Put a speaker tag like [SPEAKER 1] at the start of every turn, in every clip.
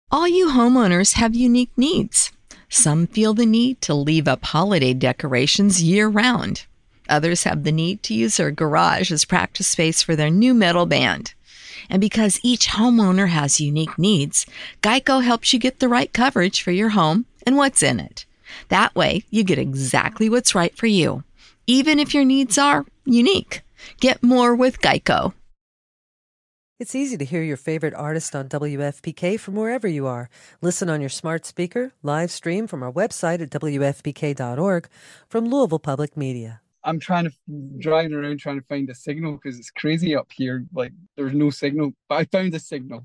[SPEAKER 1] All you homeowners have unique needs. Some feel the need to leave up holiday decorations year-round. Others have the need to use their garage as practice space for their new metal band. And because each homeowner has unique needs, Geico helps you get the right coverage for your home and what's in it. That way, you get exactly what's right for you, even if your needs are unique. Get more with Geico.
[SPEAKER 2] It's easy to hear your favorite artist on WFPK from wherever you are. Listen on your smart speaker, live stream from our website at WFPK.org, from Louisville Public Media.
[SPEAKER 3] I'm driving around trying to find a signal because it's crazy up here. Like, there's no signal, but I found a signal.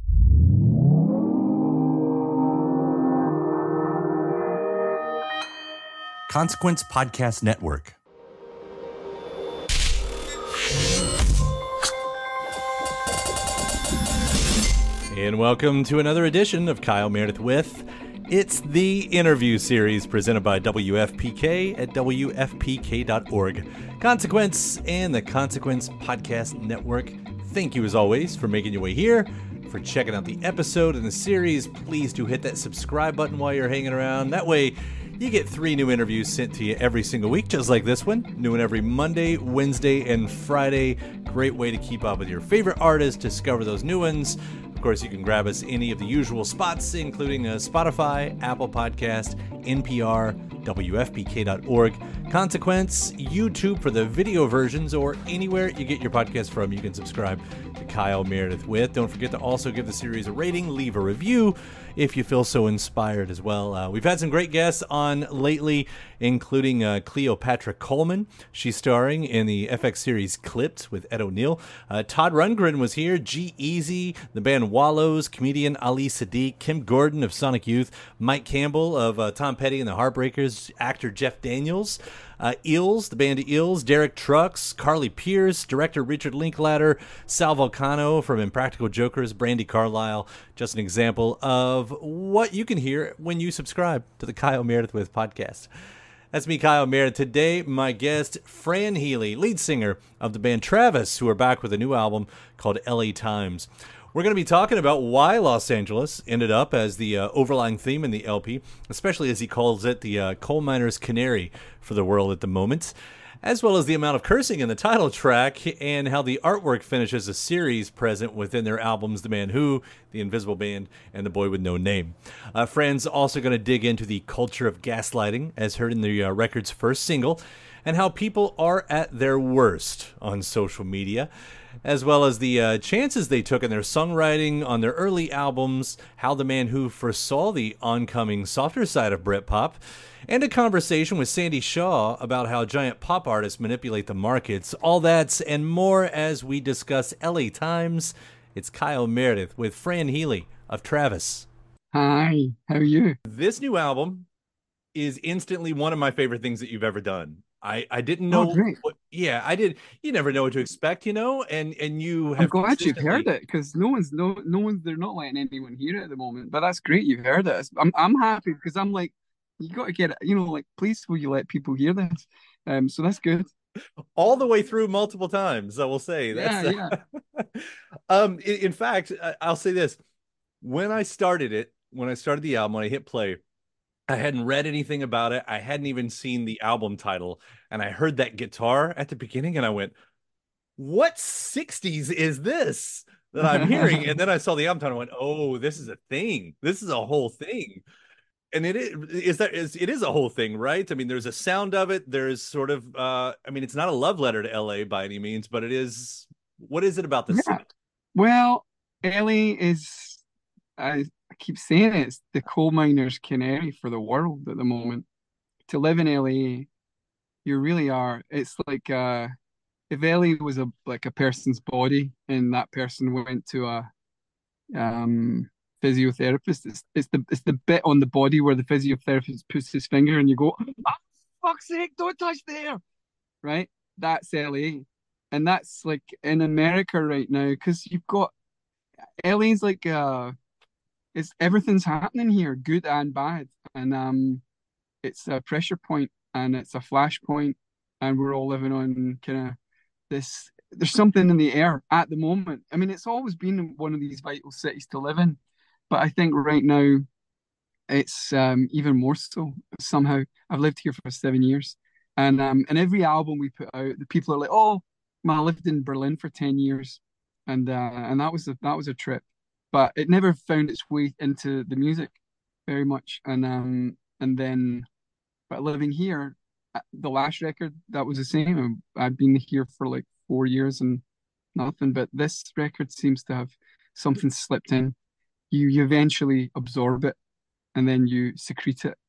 [SPEAKER 4] Consequence Podcast Network. And welcome to another edition of Kyle Meredith With. It's the interview series presented by WFPK at WFPK.org. Consequence and the Consequence Podcast Network. Thank you as always for making your way here, for checking out the episode and the series. Please do hit that subscribe button while you're hanging around. That way you get 3 new interviews sent to you every single week, just like this one. New one every Monday, Wednesday, and Friday. Great way to keep up with your favorite artists, discover those new ones. Of course, you can grab us any of the usual spots, including Spotify, Apple Podcast, NPR, WFPK.org, Consequence, YouTube for the video versions, or anywhere you get your podcast from, you can subscribe to Kyle Meredith With. Don't forget to also give the series a rating, leave a review if you feel so inspired as well. We've had some great guests on lately, including Cleopatra Coleman. She's starring in the FX series Clipped with Ed O'Neill. Todd Rundgren was here. G-Eazy, the band Wallows, comedian Ali Sadiq, Kim Gordon of Sonic Youth, Mike Campbell of Tom Petty and the Heartbreakers, actor Jeff Daniels, Eels, the band Eels, Derek Trucks, Carly Pierce, director Richard Linklater, Sal Vulcano from Impractical Jokers, Brandy Carlisle. Just an example of what you can hear when you subscribe to the Kyle Meredith With podcast. That's me, Kyle Meredith. Today, my guest, Fran Healy, lead singer of the band Travis, who are back with a new album called LA Times. We're going to be talking about why Los Angeles ended up as the overlying theme in the LP, especially as he calls it the coal miner's canary for the world at the moment, as well as the amount of cursing in the title track and how the artwork finishes a series present within their albums The Man Who, The Invisible Band, and The Boy With No Name. Fran's also going to dig into the culture of gaslighting, as heard in the record's first single, and how people are at their worst on social media, as well as the chances they took in their songwriting on their early albums, how the man who foresaw the oncoming softer side of Britpop, and a conversation with Sandy Shaw about how giant pop artists manipulate the markets. All that and more as we discuss LA Times. It's Kyle Meredith with Fran Healy of Travis.
[SPEAKER 3] Hi, how are you?
[SPEAKER 4] This new album is instantly one of my favorite things that you've ever done. I didn't know.
[SPEAKER 3] Oh, great.
[SPEAKER 4] I did. You never know what to expect, and you have.
[SPEAKER 3] I'm glad you've heard it because no one's they're not letting anyone hear it at the moment. But that's great, you've heard it. I'm happy because I'm like, you got to get it. Like, please, will you let people hear this? So that's good.
[SPEAKER 4] All the way through multiple times, I will say. That's,
[SPEAKER 3] yeah.
[SPEAKER 4] In fact, I'll say this: when I started the album, when I hit play, I hadn't read anything about it. I hadn't even seen the album title. And I heard that guitar at the beginning and I went, what 60s is this that I'm hearing? And then I saw the album title and went, oh, this is a thing. This is a whole thing. And it is a whole thing, right? I mean, there's a sound of it. There's sort of, it's not a love letter to LA by any means, but it is. What is it about the city?
[SPEAKER 3] Well, LA is, I keep saying it's the coal miner's canary for the world at the moment. To live in LA, you really are. It's like if LA was like a person's body and that person went to a physiotherapist, it's the bit on the body where the physiotherapist puts his finger and you go, oh, fuck's sake, don't touch there. Right? That's LA. And that's like in America right now, because you've got LA's like it's everything's happening here, good and bad, and it's a pressure point and it's a flashpoint, and we're all living on kind of this. There's something in the air at the moment. I mean, it's always been one of these vital cities to live in, but I think right now it's even more so somehow. I've lived here for 7 years, and every album we put out, the people are like, "Oh, man, I lived in Berlin for 10 years," and that was a trip, but it never found its way into the music very much. And then, but living here, the last record that was the same. I've been here for like 4 years and nothing, but this record seems to have something slipped in. You eventually absorb it and then you secrete it.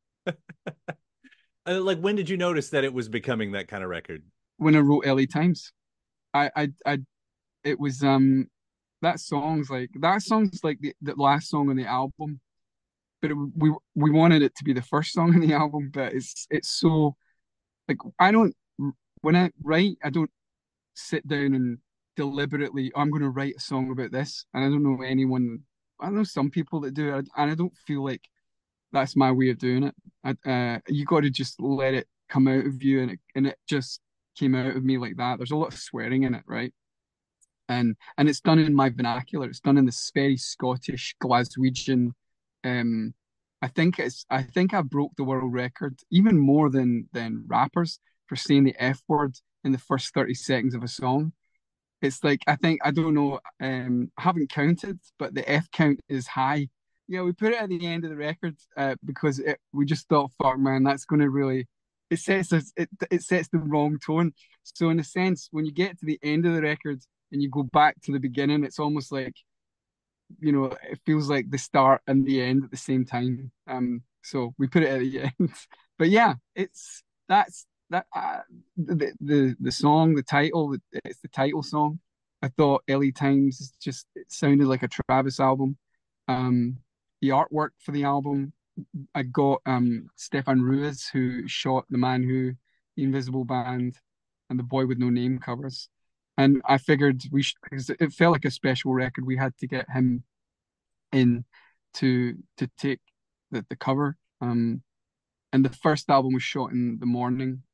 [SPEAKER 4] Like, when did you notice that it was becoming that kind of record?
[SPEAKER 3] When I wrote LA Times, I it was that song's like the last song on the album, but we wanted it to be the first song on the album, but it's so like I don't when I write, I don't sit down and deliberately, I'm going to write a song about this. And I don't know anyone, I know some people that do it, and I don't feel like that's my way of doing it. You got to just let it come out of you, and it just came out of me like that. There's a lot of swearing in it, right? And it's done in my vernacular. It's done in this very Scottish Glaswegian. Um, I think I broke the world record even more than rappers for saying the F word in the first 30 seconds of a song. It's like I don't know, I haven't counted, but the F count is high. Yeah, we put it at the end of the record because we just thought, fuck man, that's going to really it sets the wrong tone. So in a sense, when you get to the end of the record and you go back to the beginning, it's almost like it feels like the start and the end at the same time. So we put it at the end. But yeah, that's that the song, the title, it's the title song. I thought LA Times it sounded like a Travis album. The artwork for the album, I got Stefan Ruiz, who shot The Man Who, The Invisible Band, and The Boy with No Name covers. And I figured we should, because it felt like a special record, we had to get him in to take the cover. And the first album was shot in the morning.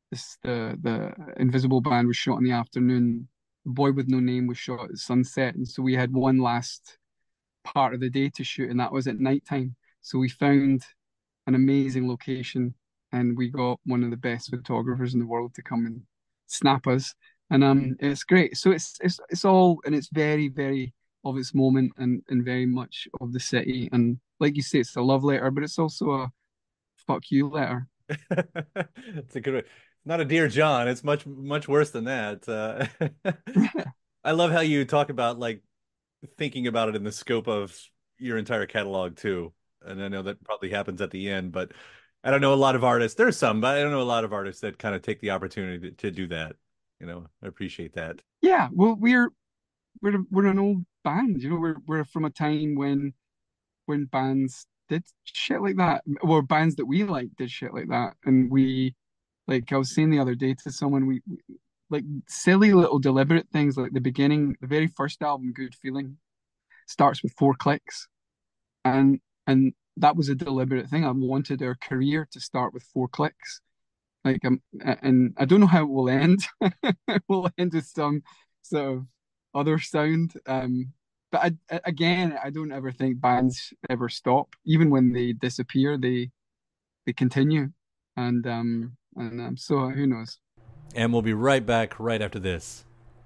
[SPEAKER 3] The Invisible Band was shot in the afternoon. The Boy with No Name was shot at sunset, and so we had one last part of the day to shoot, and that was at nighttime. So we found an amazing location, and we got one of the best photographers in the world to come and snap us. And it's great. So it's all, and it's very, very of its moment, and very much of the city. And like you say, it's a love letter, but it's also a fuck you letter.
[SPEAKER 4] It's a good way. Not a Dear John. It's much, much worse than that. I love how you talk about like thinking about it in the scope of your entire catalog too. And I know that probably happens at the end, but I don't know a lot of artists. There's some, but I don't know a lot of artists that kind of take the opportunity to do that. I appreciate that.
[SPEAKER 3] Yeah, well, we're an old band. We're from a time when bands did shit like that, or bands that we like did shit like that, and we, like I was saying the other day to someone, we like silly little deliberate things, like the very first album, Good Feeling, starts with 4 clicks, and that was a deliberate thing. I wanted our career to start with 4 clicks. Like, and I don't know how it will end. It will end with some sort of other sound. But again, I don't ever think bands ever stop. Even when they disappear, they continue. And so who knows?
[SPEAKER 4] And we'll be right back right after this.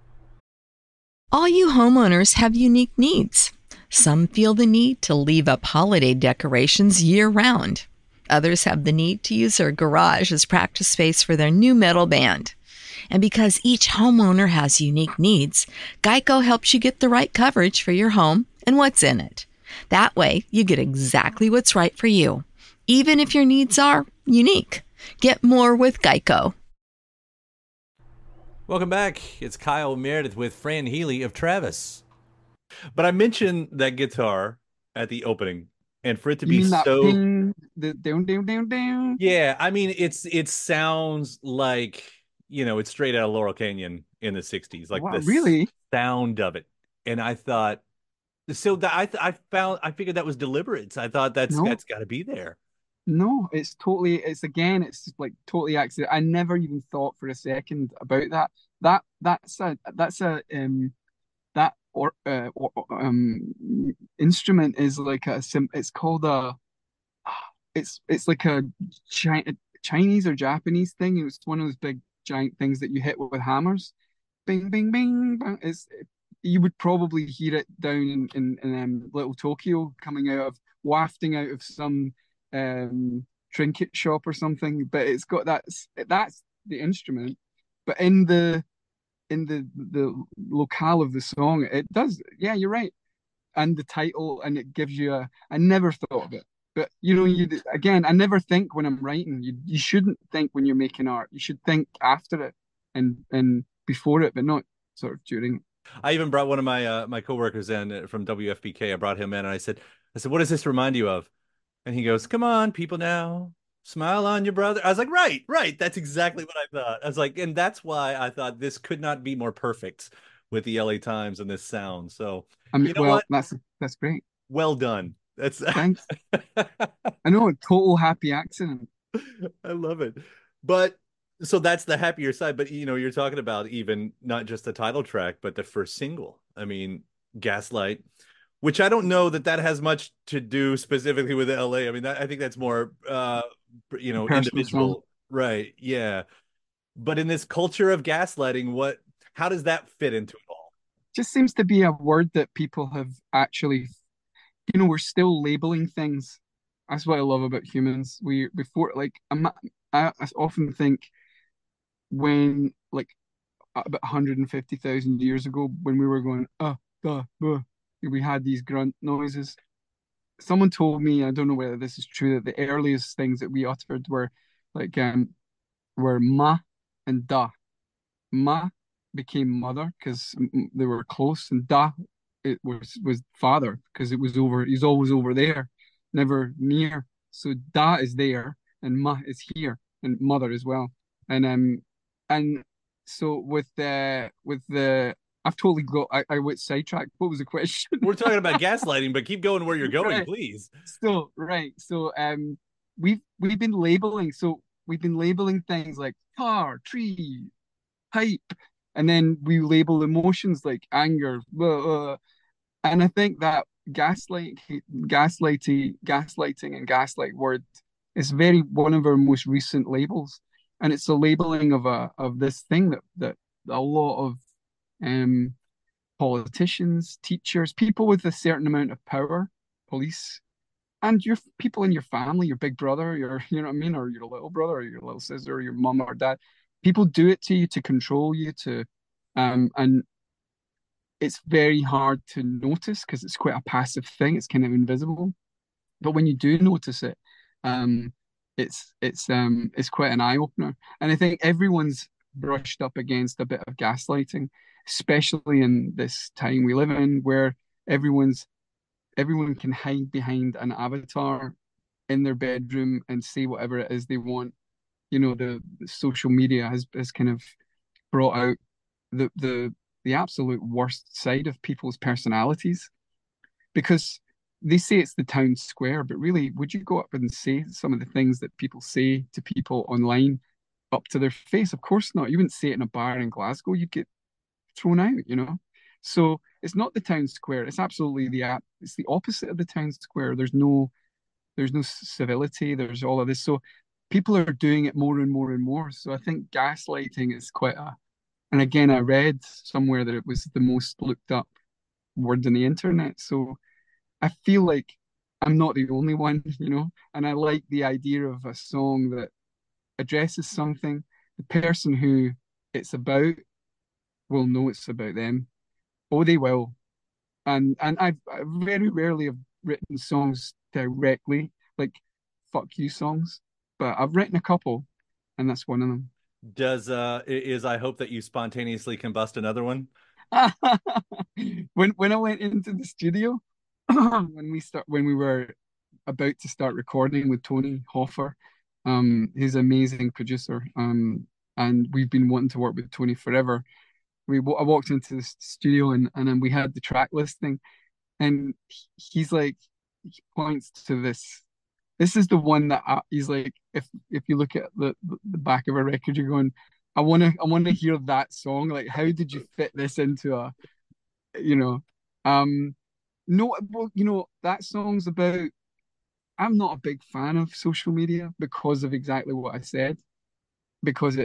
[SPEAKER 1] All you homeowners have unique needs. Some feel the need to leave up holiday decorations year-round. Others have the need to use their garage as practice space for their new metal band. And because each homeowner has unique needs, Geico helps you get the right coverage for your home and what's in it. That way, you get exactly what's right for you, even if your needs are unique. Get more with Geico.
[SPEAKER 4] Welcome back. It's Kyle Meredith with Fran Healy of Travis. But I mentioned that guitar at the opening, and for it to be so
[SPEAKER 3] ping, the down down down down.
[SPEAKER 4] Yeah, I mean it sounds like it's straight out of Laurel Canyon in the 60s, like
[SPEAKER 3] wow,
[SPEAKER 4] the
[SPEAKER 3] really?
[SPEAKER 4] sound of it. And I thought, so that I figured that was deliberate. I thought that's got to be there.
[SPEAKER 3] No, it's like totally accident. I never even thought for a second about that. That's a that instrument is like it's called it's like a Chinese or Japanese thing. It's one of those big giant things that you hit with hammers. Bing, bing, bing, bang. You would probably hear it down in Little Tokyo, coming out of wafting out of some trinket shop or something. But it's got that's the instrument. But in the locale of the song, it does. Yeah, you're right. And the title, and it gives you a. I never thought of it, but I never think when I'm writing. You shouldn't think when you're making art. You should think after it and before it, but not sort of during.
[SPEAKER 4] I even brought one of my coworkers in from WFPK. I brought him in and I said, what does this remind you of? And he goes, come on, people now. Smile on your brother. I was like, right. That's exactly what I thought. I was like, and that's why I thought this could not be more perfect with the LA Times and this sound. So,
[SPEAKER 3] you know what? That's great.
[SPEAKER 4] Well done. That's
[SPEAKER 3] thanks. I know, a total happy accident.
[SPEAKER 4] I love it. But so that's the happier side. But you're talking about even not just the title track, but the first single. I mean, Gaslight, which I don't know that has much to do specifically with LA. I mean, I think that's more individual, song. Right? Yeah. But in this culture of gaslighting, how does that fit into it all?
[SPEAKER 3] Just seems to be a word that people have actually, we're still labeling things. That's what I love about humans. I often think when about 150,000 years ago, when we were going, we had these grunt noises. Someone told me, I don't know whether this is true, that the earliest things that we uttered were ma and da. Ma became mother because they were close, and da it was father because he's always over there, never near. So da is there and ma is here, and mother as well. And so with the I've totally I went sidetracked. What was the question?
[SPEAKER 4] We're talking about gaslighting, but keep going where you're going,
[SPEAKER 3] right.
[SPEAKER 4] Please.
[SPEAKER 3] So right. So we've been labeling. So we've been labeling things like car, tree, pipe, and then we label emotions like anger. And I think that gaslighting and gaslight word is one of our most recent labels, and it's a labeling of this thing that a lot of politicians, teachers, people with a certain amount of power, police, and your people in your family, your big brother, you know what I mean, or your little brother, or your little sister, or your mom or dad. People do it to you to control you, and it's very hard to notice because it's quite a passive thing. It's kind of invisible, but when you do notice it, it's quite an eye opener. And I think everyone's brushed up against a bit of gaslighting, especially in this time we live in, where everyone can hide behind an avatar in their bedroom and say whatever it is they want. The social media has kind of brought out the absolute worst side of people's personalities, because they say it's the town square, but really, would you go up and say some of the things that people say to people online up to their face? Of course not. You wouldn't say it in a bar in Glasgow. You'd get thrown out, So it's not the town square. It's absolutely it's the opposite of the town square. There's no civility. There's all of this. So people are doing it more and more and more. So I think gaslighting is and again, I read somewhere that it was the most looked up word on the internet. So I feel like I'm not the only one, and I like the idea of a song that addresses something. The person who it's about will know it's about them. Oh, they will. And I very rarely have written songs directly, like fuck you songs, but I've written a couple, and that's one of them.
[SPEAKER 4] I hope that you spontaneously combust another one?
[SPEAKER 3] When I went into the studio, when we were about to start recording with Tony Hoffer, he's an amazing producer, and we've been wanting to work with Tony forever. I walked into the studio and then we had the track listing, and he's like, he points to this. This is the one that he's like, if you look at the back of a record, you're going, I want to hear that song. Like, how did you fit this into you know. No, well, that song's about. I'm not a big fan of social media because of exactly what I said, because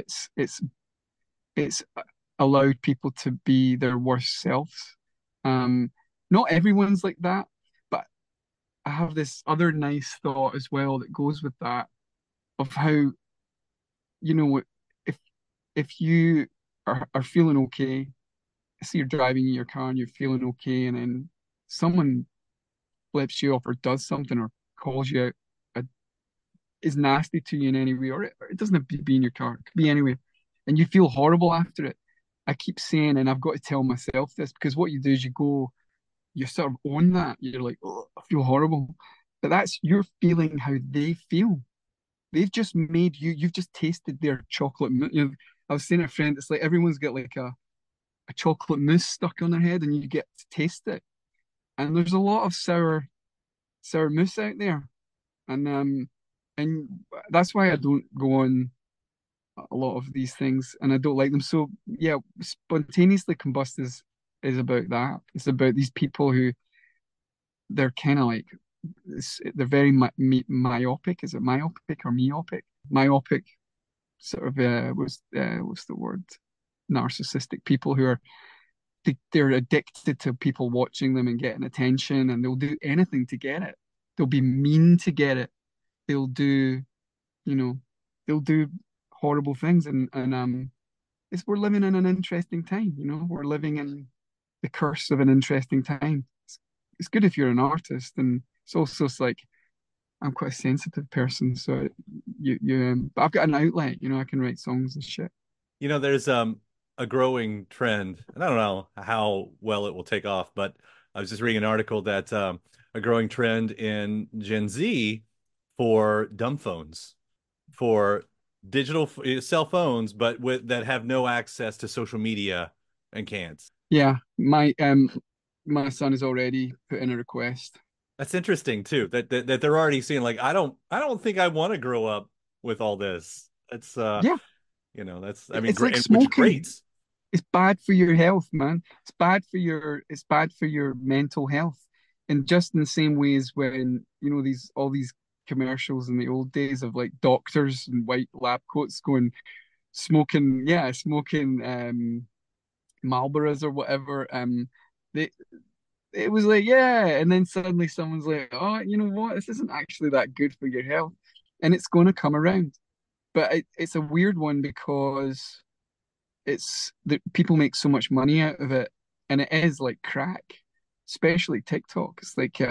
[SPEAKER 3] it's allowed people to be their worst selves. Um, Not everyone's like that, but I have this other nice thought as well that goes with that of how, you know, if if you are feeling okay, say you're driving in your car and you're feeling okay, and then someone flips you off or does something or calls you out, uh, is nasty to you in any way, or it doesn't have to be in your car, it could be anywhere, and you feel horrible after it. I keep saying, and I've got to tell myself this, because what you do is you sort of own that. You're like, oh, I feel horrible. But that's you're feeling how they feel. They've just made you've just tasted their chocolate. I was saying to a friend, it's like everyone's got like a chocolate mousse stuck on their head and you get to taste it. And there's a lot of sour mousse out there. And that's why I don't go on a lot of these things and I don't like them. So yeah, spontaneously combust is about that. It's about these people who they're kind of like they're very myopic. Is it myopic or meopic? Myopic, sort of. What's the word? Narcissistic people who are they're addicted to people watching them and getting attention, and they'll do anything to get it. They'll be mean to get it. They'll do, you know, they'll do horrible things, and it's we're living in an interesting time. We're living in the curse of an interesting time. It's good if you're an artist, and it's also it's like I'm quite a sensitive person, so but I've got an outlet. I can write songs and shit.
[SPEAKER 4] There's a growing trend, and I don't know how well it will take off, but I was just reading an article that a growing trend in Gen Z for dumb phones, for digital cell phones, but that have no access to social media and can't.
[SPEAKER 3] Yeah, my son has already put in a request.
[SPEAKER 4] That's interesting too. That they're already seeing like I don't think I want to grow up with all this. That's
[SPEAKER 3] Yeah,
[SPEAKER 4] that's
[SPEAKER 3] it's like
[SPEAKER 4] which is
[SPEAKER 3] smoking.
[SPEAKER 4] great.
[SPEAKER 3] It's bad for your health, man. It's bad for your mental health. And just in the same way as when, these all these commercials in the old days of like doctors in white lab coats going smoking Marlboros or whatever. They it was like, yeah, and then suddenly someone's like, oh, you know what? This isn't actually that good for your health. And it's going to come around. But it's a weird one because it's that people make so much money out of it, and it is like crack, especially TikTok. It's like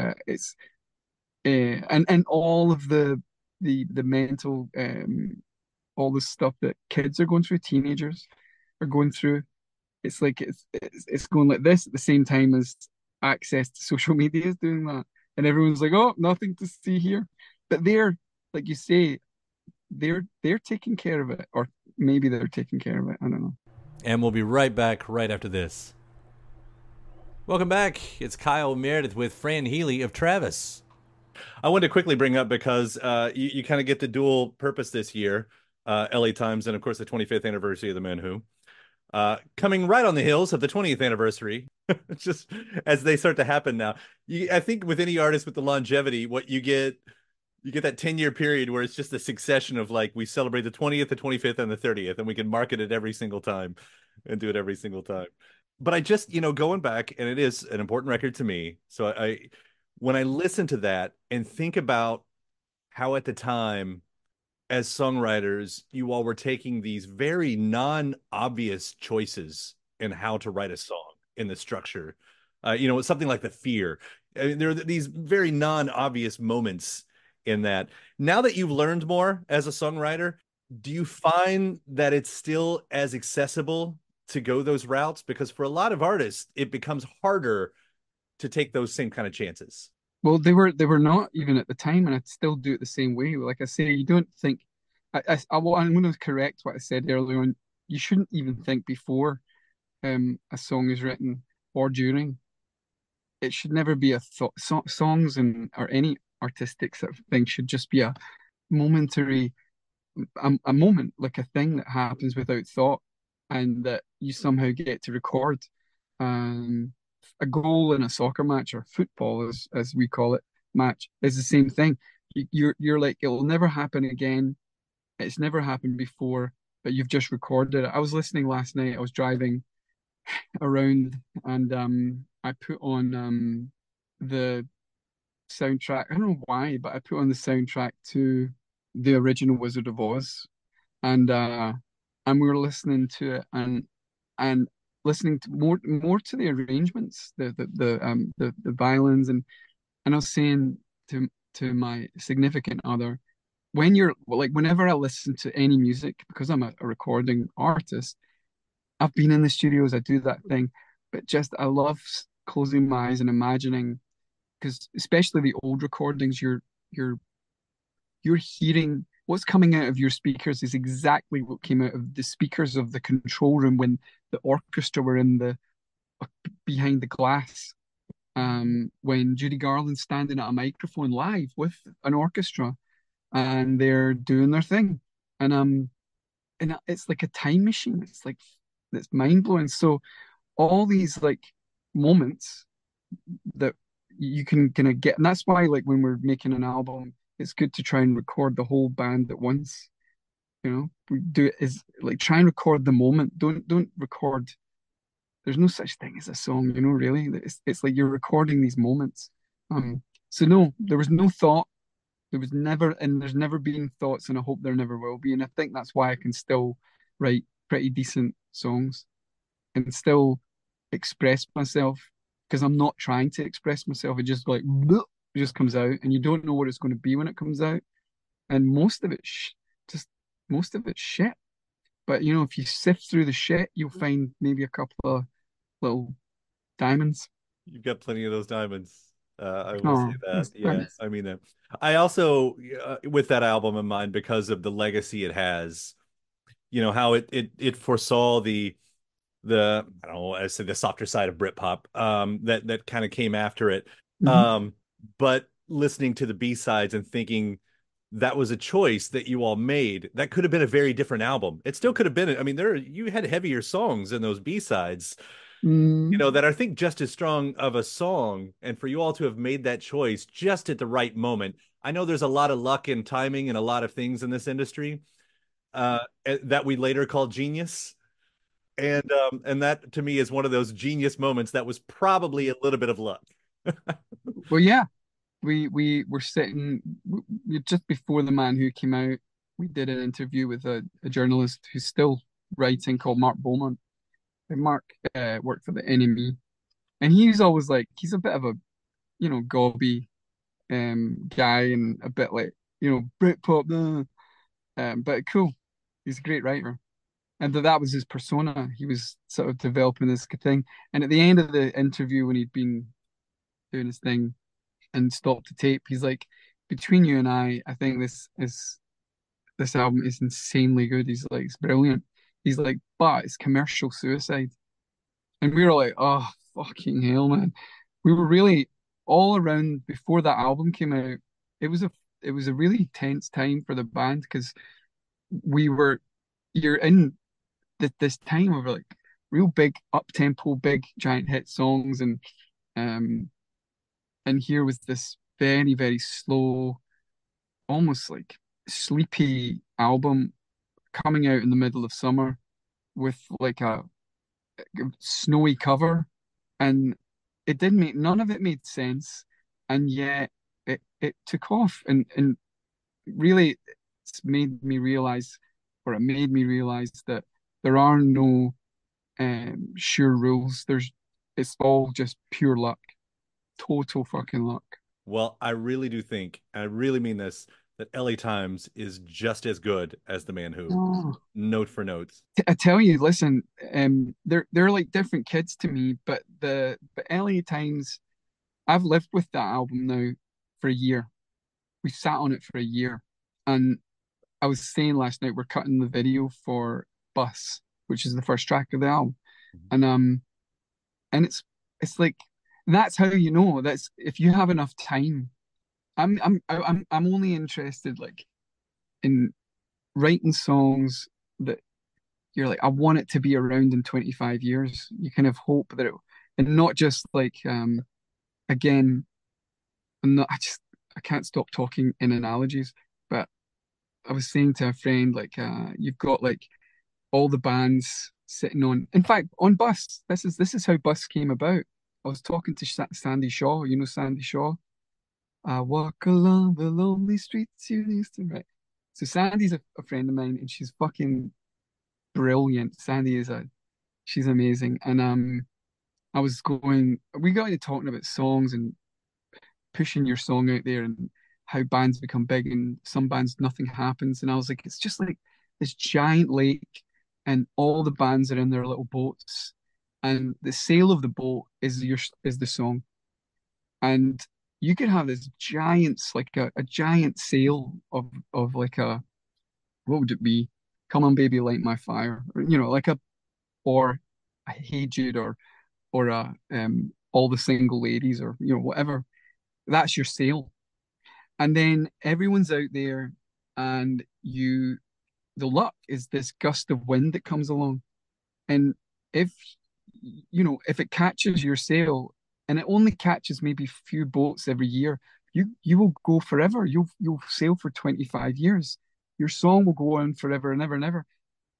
[SPEAKER 3] and all of the mental all the stuff that kids are going through, teenagers are going through. It's like it's going like this at the same time as access to social media is doing that, and everyone's like, oh, nothing to see here, but they're like you say, they're taking care of it, or maybe they're taking care of it. I don't know.
[SPEAKER 4] And we'll be right back right after this. Welcome back. It's Kyle Meredith with Fran Healy of Travis. I wanted to quickly bring up because you kind of get the dual purpose this year, LA Times, and of course the 25th anniversary of the Men Who. Coming right on the heels of the 20th anniversary, just as they start to happen now. I think with any artist with the longevity, what you get that 10-year period where it's just a succession of like we celebrate the 20th, the 25th, and the 30th, and we can market it every single time and do it every single time. But I just, going back, and it is an important record to me. So when I listen to that and think about how at the time as songwriters, you all were taking these very non-obvious choices in how to write a song in the structure. It's something like The Fear. I mean, there are these very non-obvious moments in that. Now that you've learned more as a songwriter, do you find that it's still as accessible to go those routes? Because for a lot of artists, it becomes harder to take those same kind of chances.
[SPEAKER 3] Well, they were not even at the time, and I'd still do it the same way. Like I say, you don't think. I'm going to correct what I said earlier on. You shouldn't even think before a song is written or during. It should never be a thought. Songs and or any artistic sort of thing should just be a momentary, a moment, like a thing that happens without thought, and that you somehow get to record. a goal in a soccer match or football, as we call it, match is the same thing. You're like, it will never happen again. It's never happened before, but you've just recorded it. I was listening last night. I was driving around, and I put on the soundtrack. I don't know why, but I put on the soundtrack to the original Wizard of Oz, and we were listening to it, and listening to more to the arrangements, the violins, and I was saying to my significant other, when you're like, whenever I listen to any music, because I'm a recording artist, I've been in the studios, I do that thing, but just I love closing my eyes and imagining, because especially the old recordings, you're hearing what's coming out of your speakers is exactly what came out of the speakers of the control room when the orchestra were in the behind the glass. When Judy Garland's standing at a microphone live with an orchestra, and they're doing their thing, and it's like a time machine. It's mind blowing. So all these like moments that you can kind of get, and that's why like when we're making an album, it's good to try and record the whole band at once. We do it is like try and record the moment. Don't record. There's no such thing as a song, really. It's like you're recording these moments. So no, there was no thought. There was never, and there's never been thoughts, and I hope there never will be. And I think that's why I can still write pretty decent songs and still express myself, because I'm not trying to express myself. It just like it just comes out, and you don't know what it's going to be when it comes out. And most of it's shit. But if you sift through the shit, you'll find maybe a couple of little diamonds.
[SPEAKER 4] You've got plenty of those diamonds. I will
[SPEAKER 3] Oh,
[SPEAKER 4] say that. Yeah,
[SPEAKER 3] nice.
[SPEAKER 4] I mean that. I also, with that album in mind, because of the legacy it has, how it foresaw the I don't know, I say the softer side of Britpop, that kind of came after it.
[SPEAKER 3] Mhm.
[SPEAKER 4] But listening to the B-sides and thinking that was a choice that you all made, that could have been a very different album. It still could have been. I mean, you had heavier songs in those B-sides,
[SPEAKER 3] Mm,
[SPEAKER 4] that I think just as strong of a song, and for you all to have made that choice just at the right moment. I know there's a lot of luck and timing and a lot of things in this industry that we later call genius. And that to me is one of those genius moments that was probably a little bit of luck.
[SPEAKER 3] well, yeah, we were sitting just before The Man Who came out. We did an interview with a journalist who's still writing, called Mark Beaumont. And Mark worked for the NME, and he's always like, he's a bit of a gobby guy, and a bit like Britpop, but cool. He's a great writer. And that was his persona. He was sort of developing this thing. And at the end of the interview, when he'd been doing his thing and stopped the tape, he's like, "Between you and I think this album is insanely good." He's like, "It's brilliant." He's like, "But it's commercial suicide." And we were like, "Oh, fucking hell, man." We were really all around before that album came out. It was a really tense time for the band, because we were you're in this time of like real big up tempo, big giant hit songs, um and here was this very, very slow, almost like sleepy album coming out in the middle of summer with like a snowy cover, and it didn't make none of it made sense, and yet it took off, and really it made me realize that there are no sure rules. It's all just pure luck, total fucking luck.
[SPEAKER 4] Well, I really do think, I really mean this, that LA Times is just as good as The Man Who,
[SPEAKER 3] Oh.
[SPEAKER 4] note for note.
[SPEAKER 3] I tell you, listen, they're like different kids to me, but the LA Times, I've lived with that album now for a year. We sat on it for a year, and I was saying last night we're cutting the video for Bus, which is the first track of the album, and and it's like, that's how that's if you have enough time. I'm only interested like in writing songs that you're like, I want it to be around in 25 years. You kind of hope that and not just like again, I can't stop talking in analogies, but I was saying to a friend, like, you've got like all the bands sitting on, in fact, on Bus. This is how Bus came about. I was talking to Sandy Shaw. You know Sandy Shaw? I walk along the lonely streets you used to, right? So Sandy's a friend of mine, and she's fucking brilliant. She's amazing. And we got into talking about songs and pushing your song out there and how bands become big and some bands nothing happens. And I was like, it's just like this giant lake and all the bands are in their little boats and the sail of the boat is the song. And you could have this like a giant sail of like what would it be? Come on, baby, light my fire. Or, or a Hey Jude or a all the single ladies or whatever. That's your sail. And then everyone's out there and the luck is this gust of wind that comes along. And if it catches your sail, and it only catches maybe a few boats every year, you will go forever. You'll sail for 25 years. Your song will go on forever and ever and ever.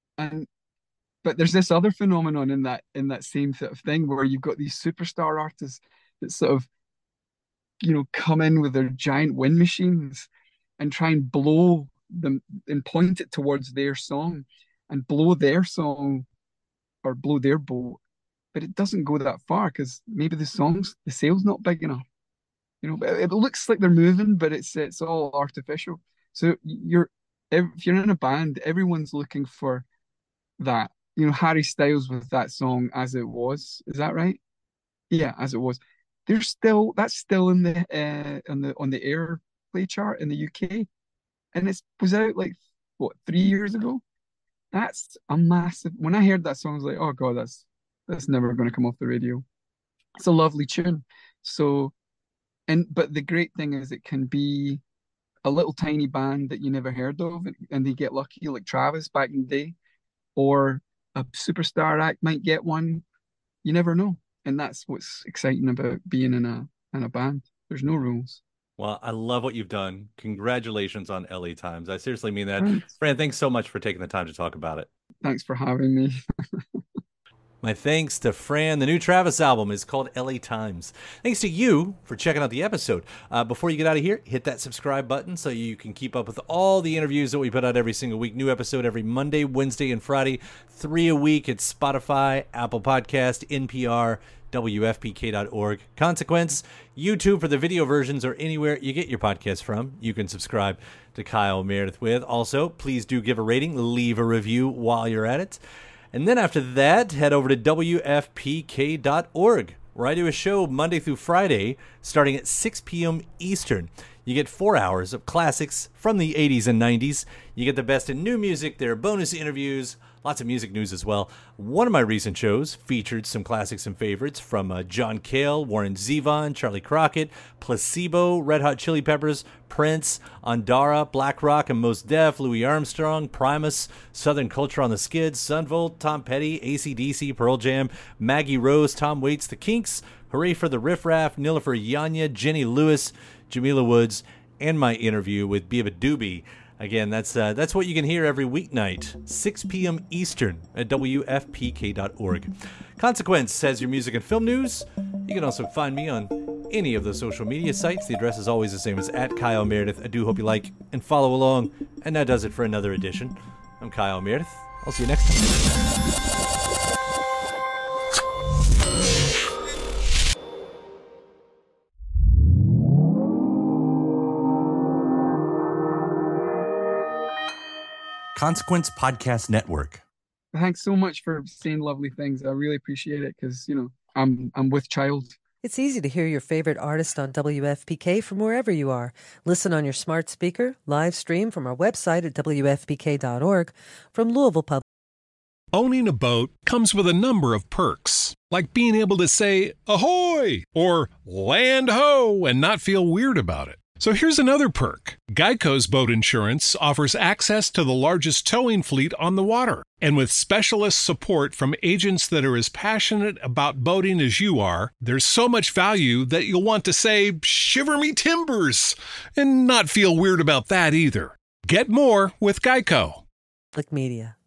[SPEAKER 3] But there's this other phenomenon in that same sort of thing where you've got these superstar artists that sort of come in with their giant wind machines and try and blow them and point it towards their song and blow their song or blow their boat, but it doesn't go that far because maybe the sail's not big enough. It looks like they're moving, but it's all artificial. So if you're in a band, everyone's looking for that. Harry Styles with that song As It Was, is that right? Yeah, As It Was. That's still in the on the airplay chart in the UK, and it was out like what 3 years ago. That's a massive. When I heard that song, I was like, oh god, that's never going to come off the radio. It's a lovely tune. So, but the great thing is it can be a little tiny band that you never heard of, and they get lucky, like Travis back in the day, or a superstar act might get one. You never know. And that's what's exciting about being in a band. There's no rules.
[SPEAKER 4] Well, I love what you've done. Congratulations on LA Times. I seriously mean that.
[SPEAKER 3] Thanks.
[SPEAKER 4] Fran, thanks so much for taking the time to talk about it.
[SPEAKER 3] Thanks for having me.
[SPEAKER 4] My thanks to Fran. The new Travis album is called LA Times. Thanks to you for checking out the episode. Before you get out of here, hit that subscribe button so you can keep up with all the interviews that we put out every single week. New episode every Monday, Wednesday, and Friday. 3 a week at Spotify, Apple Podcast, NPR, WFPK.org. Consequence, YouTube for the video versions or anywhere you get your podcast from. You can subscribe to Kyle Meredith with. Also, please do give a rating, leave a review while you're at it. And then after that, head over to WFPK.org, where I do a show Monday through Friday starting at 6 p.m. Eastern. You get 4 hours of classics from the 80s and 90s. You get the best in new music. There are bonus interviews, lots of music news as well. One of my recent shows featured some classics and favorites from John Cale, Warren Zevon, Charlie Crockett, Placebo, Red Hot Chili Peppers, Prince, Andara, Black Rock and Mos Def, Louis Armstrong, Primus, Southern Culture on the Skids, Sunvolt, Tom Petty, AC/DC, Pearl Jam, Maggie Rose, Tom Waits, The Kinks, Hooray for the Riff Raff, Nilüfer Yanya, Jenny Lewis, Jamila Woods, and my interview with Biba Doobie. Again, that's what you can hear every weeknight, 6 p.m. Eastern at WFPK.org. Consequence has your music and film news. You can also find me on any of the social media sites. The address is always the same as @Kyle Meredith. I do hope you like and follow along. And that does it for another edition. I'm Kyle Meredith. I'll see you next time. Consequence Podcast Network.
[SPEAKER 3] Thanks so much for saying lovely things. I really appreciate it because, I'm with child.
[SPEAKER 2] It's easy to hear your favorite artist on WFPK from wherever you are. Listen on your smart speaker, live stream from our website at WFPK.org. From Louisville Public.
[SPEAKER 5] Owning a boat comes with a number of perks, like being able to say, ahoy, or land ho, and not feel weird about it. So here's another perk. Geico's boat insurance offers access to the largest towing fleet on the water. And with specialist support from agents that are as passionate about boating as you are, there's so much value that you'll want to say, shiver me timbers, and not feel weird about that either. Get more with Geico.
[SPEAKER 2] Public Media.